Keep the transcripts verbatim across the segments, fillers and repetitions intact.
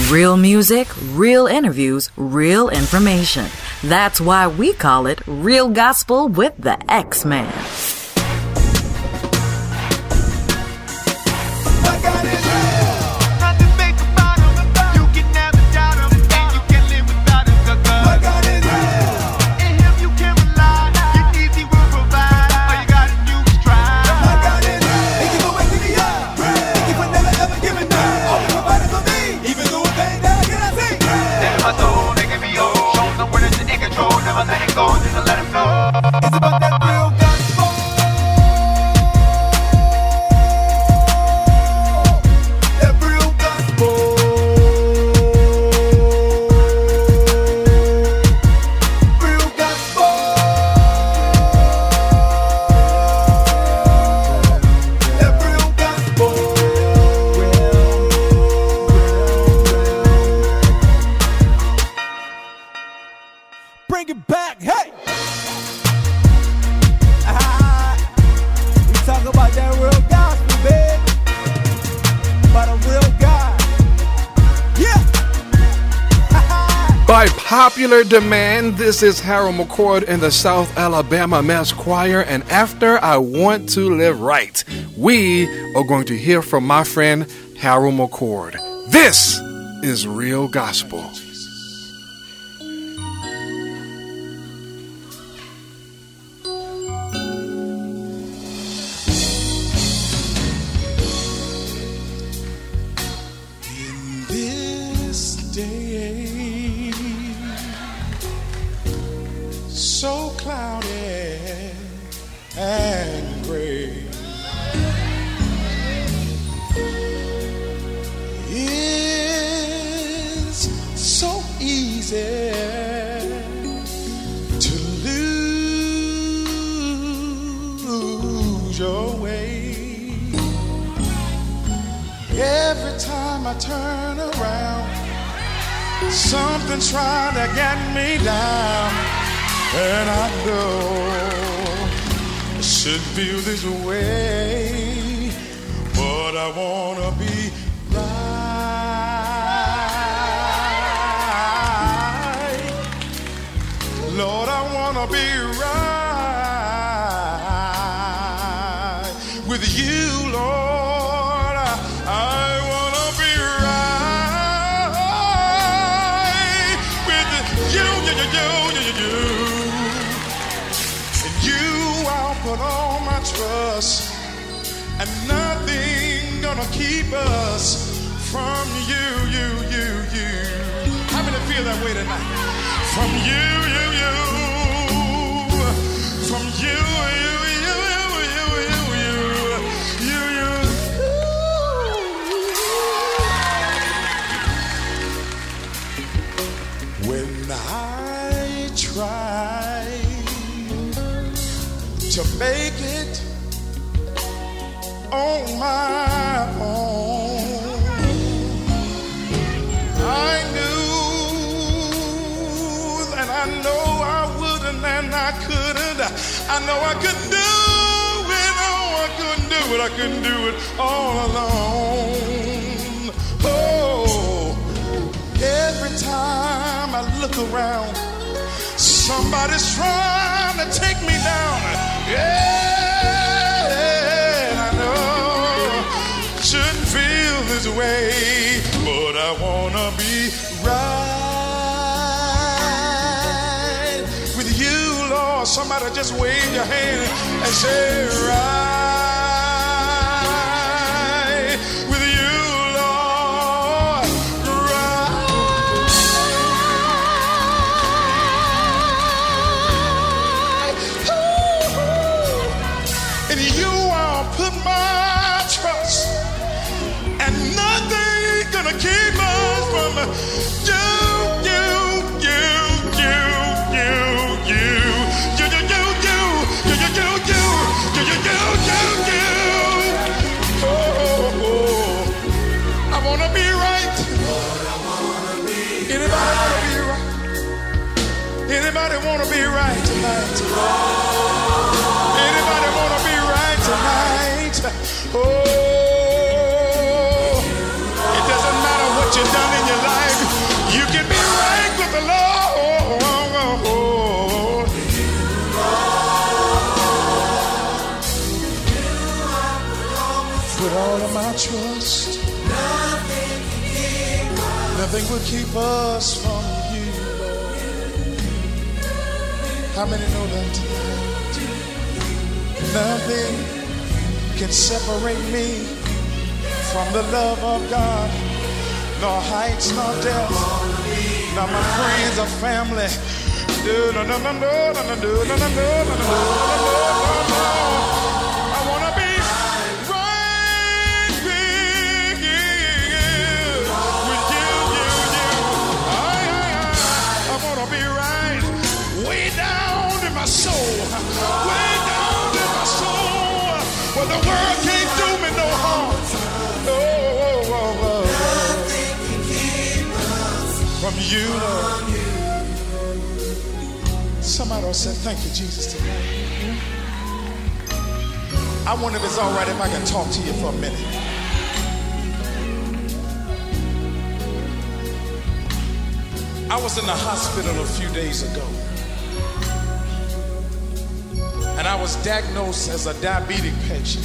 Real music, real interviews, real information. That's why we call it Real Gospel with the X-Man. Popular demand, this is Harold McCord in the South Alabama Mass Choir, and after I Want to Live Right, we are going to hear from my friend Harold McCord. This is Real Gospel. And gray, it's so easy to lose your way. Every time I turn around, something's trying to get me down, and I know should feel this way, but I wanna be right. Lord, I wanna be right with you, Lord. I, I wanna be right with you, you, you, you, you, you. And you, I'll put all my trust, and nothing gonna keep us from you, you, you, you. How many feel that way tonight? From you, you, you. From you, you, you, you, you, you, you, you. When I try to make it on my own, I knew that I know I wouldn't and I couldn't. I know I couldn't do it. Oh, I couldn't do it. I couldn't do it all alone. Oh, every time I look around, somebody's trying to take me down. Yeah, I know shouldn't feel this way, but I wanna be right with you, Lord. Somebody just wave your hand and say right with you, Lord. Right. Ooh. In you I'll put my trust, and nothing gonna keep us from you, you, you, you, you, you, you, you, you, you, you, you, you, you, you, you, you. Oh, oh, oh. I wanna be right. Anybody wanna be right? Anybody wanna be right tonight? Anybody wanna be right tonight? Oh. It doesn't matter what you've done in your life. my trust. Nothing will keep us from you, Lord. How many know that tonight? Nothing can separate me from the love of God. Nor heights, nor depths, nor my friends or family. No, no, no, no, no, no, no, no, no, no, no, no, no. I wanna be right with you, with you, you, you. I, I, I, I wanna be right way down in my soul, way down in my soul, where the world can't do me no harm. Oh, oh, oh, oh. Nothing can keep us from you, Lord. Somebody else said, thank you, Jesus, tonight. I wonder if it's all right if I can talk to you for a minute. I was in the hospital a few days ago, and I was diagnosed as a diabetic patient.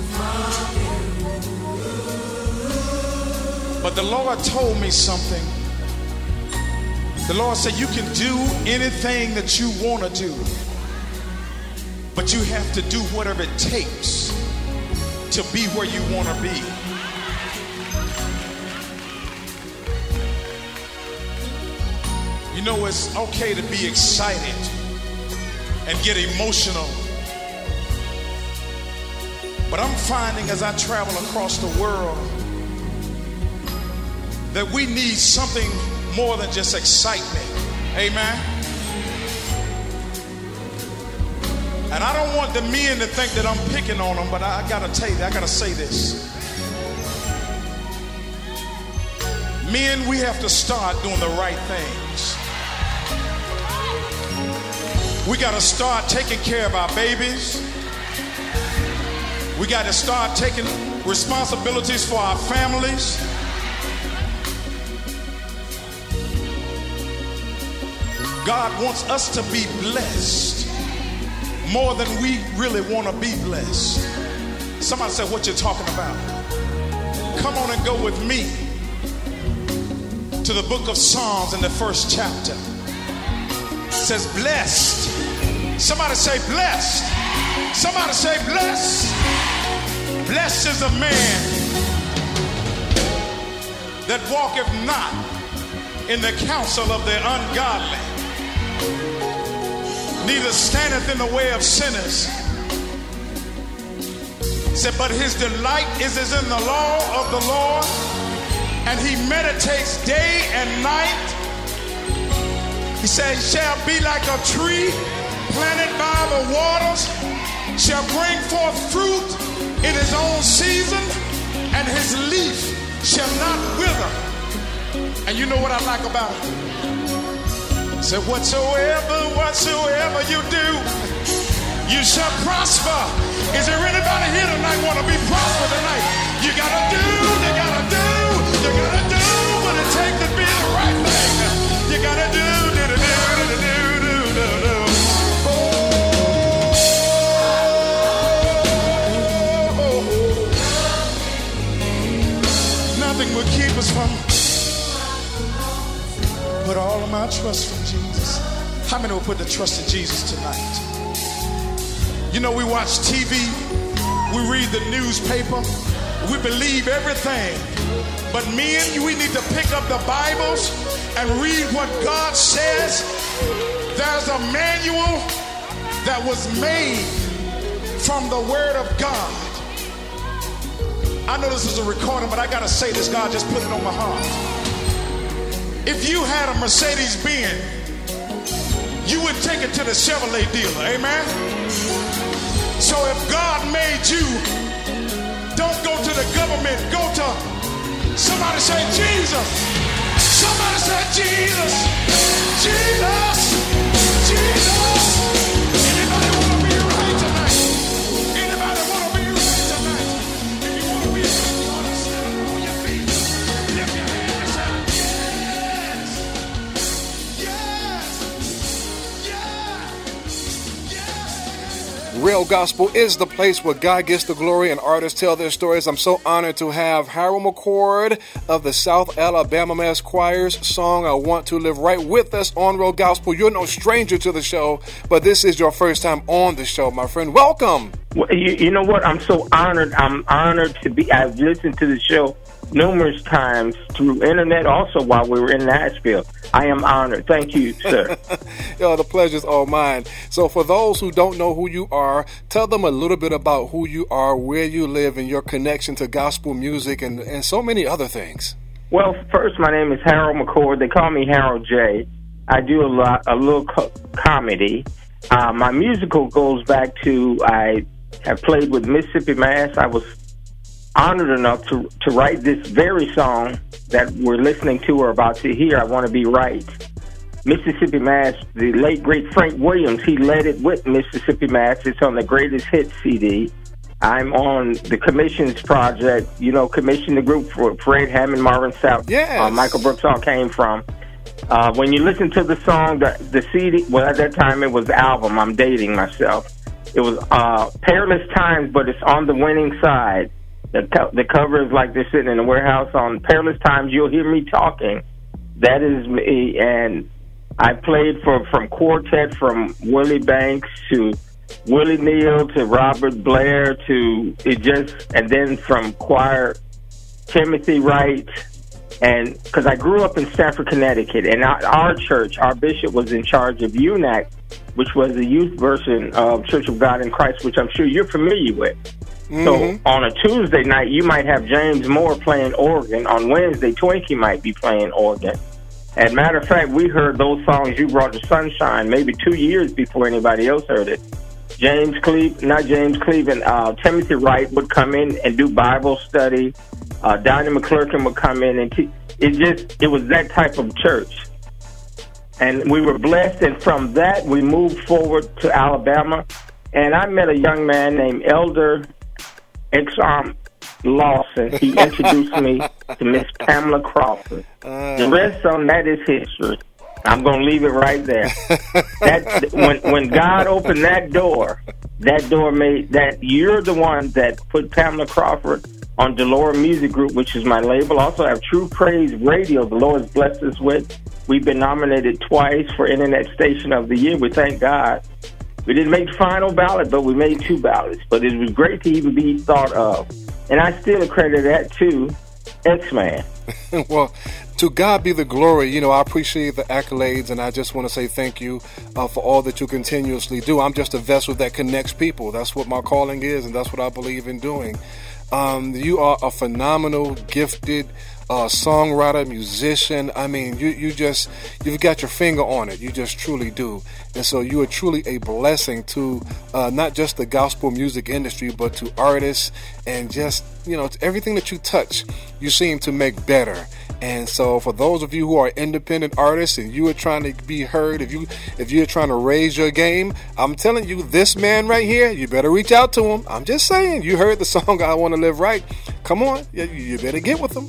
But the Lord told me something. The Lord said, you can do anything that you want to do, but you have to do whatever it takes to be where you want to be. You know, it's okay to be excited and get emotional, but I'm finding as I travel across the world that we need something more than just excitement. Amen. And I don't want the men to think that I'm picking on them, but I, I gotta tell you, I gotta say this. Men, we have to start doing the right things. We gotta start taking care of our babies. We gotta start taking responsibilities for our families. God wants us to be blessed more than we really want to be blessed. Somebody said, what you talking about? Come on and go with me to the book of Psalms in the first chapter. It says blessed. Somebody say blessed. Somebody say blessed. Blessed is a man that walketh not in the counsel of the ungodly, neither standeth in the way of sinners. He said, but his delight is, is in the law of the Lord, and he meditates day and night. He said, he shall be like a tree planted by the waters, shall bring forth fruit in his own season, and his leaf shall not wither. And you know what I like about it? So whatsoever, whatsoever you do, you shall prosper. Is there anybody here tonight want to be prosperous tonight? You gotta do, you gotta do, you gotta do what it takes to be the right thing. You gotta do, do, do, do, do, do, do, do. Oh, oh, oh, oh. Nothing will keep us from. Put all of my trust from Jesus. How many will put the trust in Jesus tonight? You know, we watch T V, we read the newspaper, we believe everything. But men, we need to pick up the Bibles and read what God says. There's a manual that was made from the Word of God. I know this is a recording, but I gotta say this. God just put it on my heart. If you had a Mercedes-Benz, you would take it to the Chevrolet dealer, amen? So if God made you, don't go to the government, go to, somebody say Jesus. Somebody say Jesus. Jesus. Jesus. Anybody want to be right tonight? Anybody want to be right tonight? If you want to be right, you ought to stand up on your feet. Lift your hands and say, yes. Yes. Yeah. Yeah. Real Gospel is the place where God gets the glory and artists tell their stories. I'm so honored to have Harold McCord of the South Alabama Mass Choir's song, I Want to Live Right, with us on Real Gospel. You're no stranger to the show, but this is your first time on the show, my friend. Welcome. Well, you, you know what? I'm so honored. I'm honored to be. I've listened to the show numerous times through internet, also while we were in Nashville. I am honored. Thank you, sir. Yo, the pleasure's all mine. So for those who don't know who you are, tell them a little bit about who you are, where you live, and your connection to gospel music and, and so many other things. Well, first, my name is Harold McCord. They call me Harold J. I do a lot, a little co- comedy. Uh, my musical goes back to, I have played with Mississippi Mass. I was honored enough to to write this very song that we're listening to or about to hear, I Want to Be Right. Mississippi Mass, the late, great Frank Williams, he led it with Mississippi Mass. It's on the Greatest Hits C D. I'm on the Commissions Project, you know, commission the group for Fred Hammond, Marvin Sapp, yes. uh, Michael Brooks all came from. Uh, when you listen to the song, the, the C D, well, at that time it was the album, I'm dating myself. It was uh, Perilous Times, but it's on the winning side. The, co- the cover is like they're sitting in a warehouse on Perilous Times. You'll hear me talking. That is me. And I played for from quartet, from Willie Banks to Willie Neal to Robert Blair to it just, and then from choir, Timothy Wright. And because I grew up in Stamford, Connecticut, and our, our church, our bishop was in charge of U N A C, which was the youth version of Church of God in Christ, which I'm sure you're familiar with. Mm-hmm. So on a Tuesday night, you might have James Moore playing organ. On Wednesday, Twinkie might be playing organ. As a matter of fact, we heard those songs, You Brought the Sunshine, maybe two years before anybody else heard it. James Cleve, not James Cleveland, uh, Timothy Wright would come in and do Bible study. Uh, Donnie McClurkin would come in and te- it just, it was that type of church. And we were blessed, and from that, we moved forward to Alabama. And I met a young man named Elder Exarm Lawson. He introduced me to Miss Pamela Crawford. Uh, the rest on that is history. I'm going to leave it right there. That when when God opened that door, that door made that you're the one that put Pamela Crawford on Delora Music Group, which is my label. Also have True Praise Radio, the Lord has blessed us with. We've been nominated twice for Internet Station of the Year. We thank God. We didn't make the final ballot, but we made two ballots. But it was great to even be thought of. And I still accredit that to X-Man. Well, to God be the glory. You know, I appreciate the accolades, and I just want to say thank you uh, for all that you continuously do. I'm just a vessel that connects people. That's what my calling is, and that's what I believe in doing. Um, you are a phenomenal, gifted uh, songwriter, musician. I mean, you, you just, you've got your finger on it. You just truly do. And so you are truly a blessing to uh, not just the gospel music industry, but to artists and just, you know, everything that you touch, you seem to make better. And so for those of you who are independent artists and you are trying to be heard, if you if you're trying to raise your game, I'm telling you, this man right here, you better reach out to him. I'm just saying, you heard the song I Want to Live Right. Come on, you, you better get with him.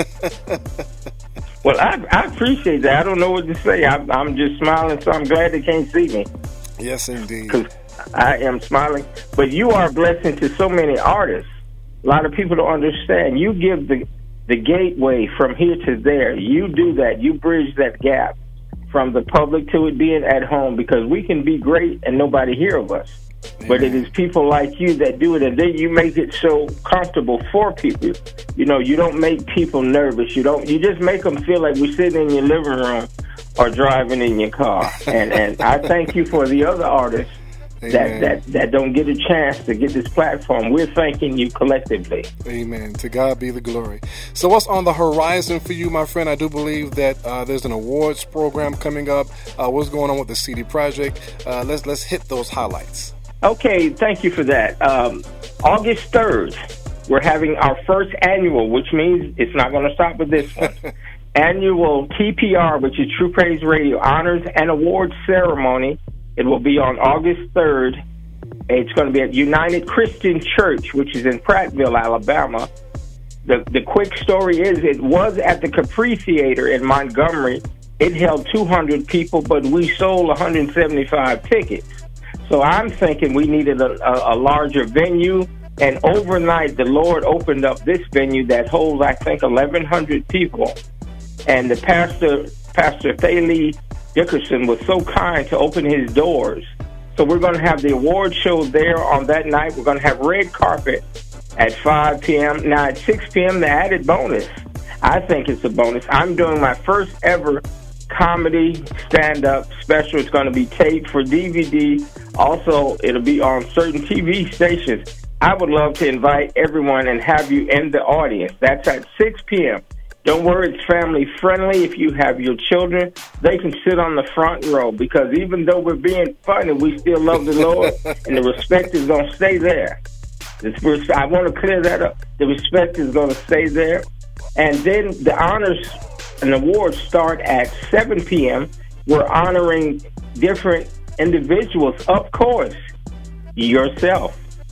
Well, I, I appreciate that. I don't know what to say. I, I'm just smiling, so I'm glad they can't see me. Yes, indeed. Because I am smiling. But you are a blessing to so many artists. A lot of people don't understand. You give the the gateway from here to there. You do that. You bridge that gap from the public to it being at home, because we can be great and nobody hear of us. Amen. But it is people like you that do it, and then you make it so comfortable for people. You know, you don't make people nervous. You don't. You just make them feel like we're sitting in your living room or driving in your car. And and I thank you for the other artists that, that that don't get a chance to get this platform. We're thanking you collectively. Amen. To God be the glory. So what's on the horizon for you, my friend? I do believe that uh, there's an awards program coming up. Uh, what's going on with the C D Project? Uh, let's let's hit those highlights. Okay, thank you for that. Um, August third, we're having our first annual, which means it's not going to stop with this one. Annual T P R, which is True Praise Radio Honors and Awards Ceremony. It will be on August third. It's going to be at United Christian Church, which is in Prattville, Alabama. The the quick story is it was at the Capri Theater in Montgomery. It held two hundred people, but we sold one hundred seventy-five tickets. So I'm thinking we needed a, a, a larger venue. And overnight, the Lord opened up this venue that holds, I think, eleven hundred people. And the pastor, Pastor Thalee Dickerson, was so kind to open his doors. So we're going to have the award show there on that night. We're going to have red carpet at five p.m. Now, at six p.m., the added bonus. I think it's a bonus. I'm doing my first ever comedy stand-up special. It's going to be taped for D V D. Also, it'll be on certain T V stations. I would love to invite everyone and have you in the audience. That's at six p.m. Don't worry, it's family friendly. If you have your children, they can sit on the front row, because even though we're being funny, we still love the Lord, and the respect is going to stay there. This, I want to clear that up. The respect is going to stay there. And then the honors and awards start at seven p.m. We're honoring different individuals, of course, yourself.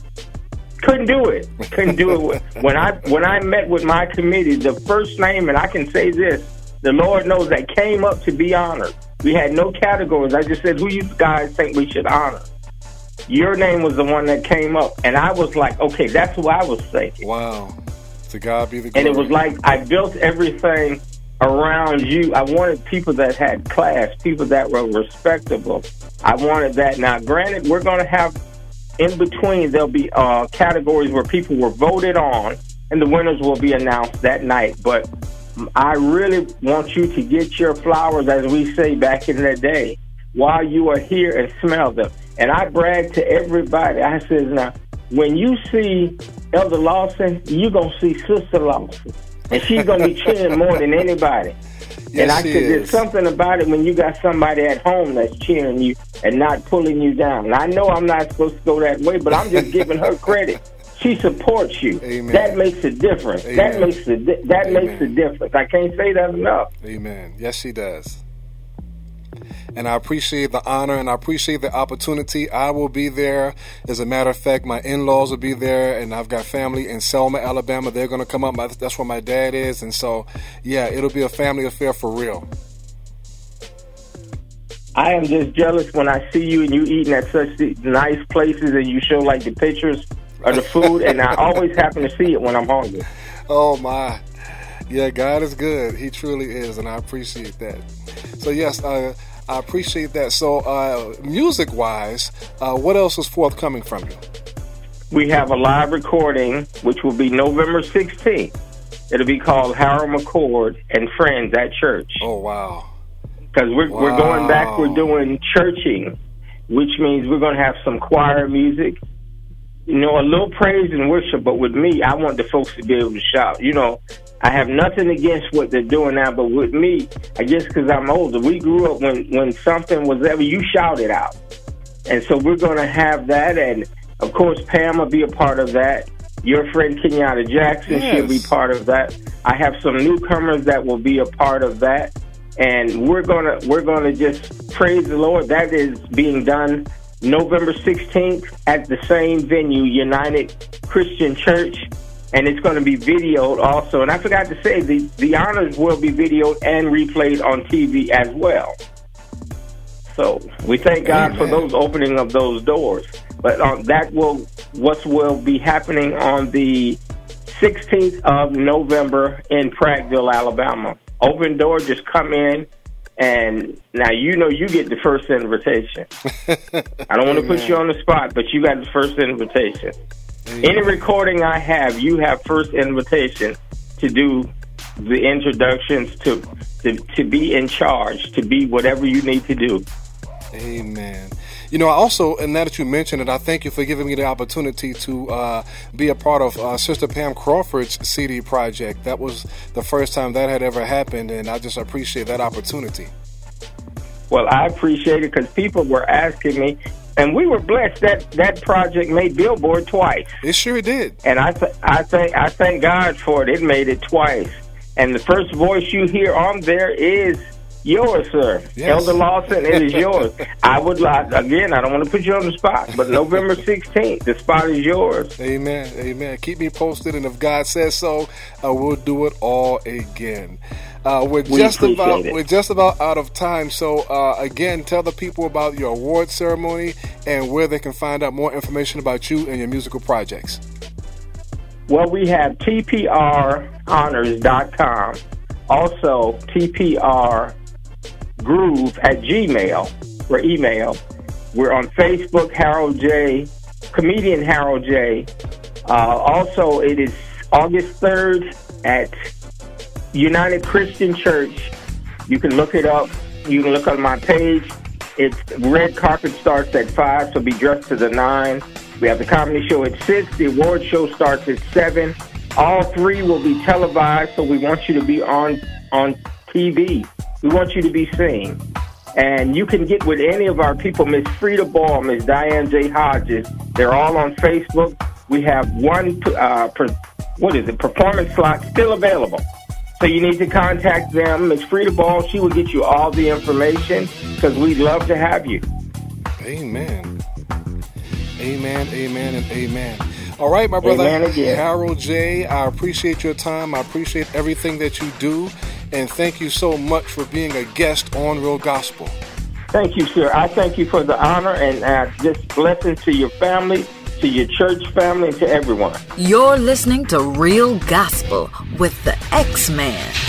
Couldn't do it. Couldn't do it. When I when I met with my committee, the first name, and I can say this, the Lord knows, that came up to be honored. We had no categories. I just said, who you guys think we should honor? Your name was the one that came up. And I was like, okay, that's what I was thinking. Wow. To God be the glory. And it was like I built everything around you. I wanted people that had class, people that were respectable. I wanted that. Now, granted, we're going to have, in between, there'll be uh, categories where people were voted on, and the winners will be announced that night. But I really want you to get your flowers, as we say back in the day, while you are here, and smell them. And I brag to everybody. I says, now, when you see Elder Lawson, you're going to see Sister Lawson. And she's going to be cheering more than anybody. Yes, and I said, is. there's something about it when you got somebody at home that's cheering you and not pulling you down. And I know I'm not supposed to go that way, but I'm just giving her credit. She supports you. Amen. That makes a difference. Amen. That makes a di- that Amen. makes a difference. I can't say that enough. Amen. Yes, she does. And I appreciate the honor, and I appreciate the opportunity. I will be there. As a matter of fact, my in-laws will be there, and I've got family in Selma, Alabama. They're going to come up. That's where my dad is. And so, yeah, it'll be a family affair for real. I am just jealous when I see you and you eating at such nice places, and you show like the pictures of the food, and I always happen to see it when I'm hungry. Oh, my. Yeah, God is good. He truly is, and I appreciate that. So, yes, uh, I appreciate that. So, uh, music-wise, uh, what else is forthcoming from you? We have a live recording, which will be November sixteenth. It'll be called Harold McCord and Friends at Church. Oh, wow. Because we're, wow. we're going back, we're doing churching, which means we're going to have some choir music, you know, a little praise and worship. But with me, I want the folks to be able to shout. You know, I have nothing against what they're doing now, but with me, I guess because I'm older, we grew up when, when something was ever, you shouted out. And so we're going to have that. And, of course, Pam will be a part of that. Your friend Kenyatta Jackson, yes. she'll be part of that. I have some newcomers that will be a part of that. And we're gonna we're gonna just praise the Lord. That is being done November sixteenth at the same venue, United Christian Church, and it's going to be videoed also. And I forgot to say, the the honors will be videoed and replayed on T V as well. So we thank God Amen. For those opening of those doors. But um, that will what will be happening on the sixteenth of November in Prattville, Alabama. Open door, just come in, and now you know you get the first invitation. I don't want to put you on the spot, but you got the first invitation. Amen. Any recording I have, you have first invitation to do the introductions, to, to to be in charge, to be whatever you need to do. Amen. You know, I also, and now that you mentioned it, I thank you for giving me the opportunity to uh, be a part of uh, Sister Pam Crawford's C D project. That was the first time that had ever happened, and I just appreciate that opportunity. Well, I appreciate it because people were asking me, and we were blessed that that project made Billboard twice. It sure did. And I, th- I thank I thank God for it. It made it twice. And the first voice you hear on there is yours, sir. Yes. Elder Lawson, it is yours. I would like, again, I don't want to put you on the spot, but November sixteenth, the spot is yours. Amen. Amen. Keep me posted, and if God says so, I will do it all again. Uh, we're We just appreciate about it. we're just about out of time. So uh, again, tell the people about your award ceremony and where they can find out more information about you and your musical projects. Well, we have T P R honors dot com. Also, T P R groove at Gmail for email. We're on Facebook, Harold J, comedian Harold J. Uh, also, it is August third at United Christian Church. You can look it up. You can look on my page. It's red carpet starts at five, so be dressed to the nine. We have the comedy show at six. The award show starts at seven. All three will be televised, so we want you to be on on T V. We want you to be seen. And you can get with any of our people, Miss Frida Ball, Miss Diane J. Hodges. They're all on Facebook. We have one, uh, per, what is it, performance slot still available. So you need to contact them. Miss Frida Ball, she will get you all the information because we'd love to have you. Amen. Amen, amen, and amen. All right, my brother, Amen again. Harold J., I appreciate your time. I appreciate everything that you do. And thank you so much for being a guest on Real Gospel. Thank you, sir. I thank you for the honor and uh, just blessings to your family, to your church family, and to everyone. You're listening to Real Gospel with the X-Man.